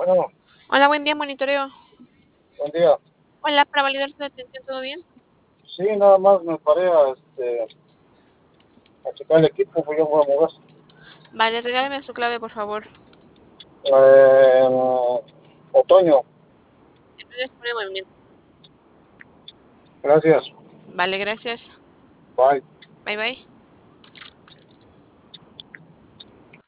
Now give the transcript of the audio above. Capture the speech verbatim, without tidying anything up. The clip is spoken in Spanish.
Bueno, Hola, buen día, monitoreo. buen día. Hola, para validar su detención, ¿todo bien? Sí, nada más me paré a, este, a checar el equipo, pues yo me voy a mover. Vale, regálame su clave, por favor. Eh, otoño, Entonces pone movimiento. gracias. Vale, gracias. Bye. Bye, bye.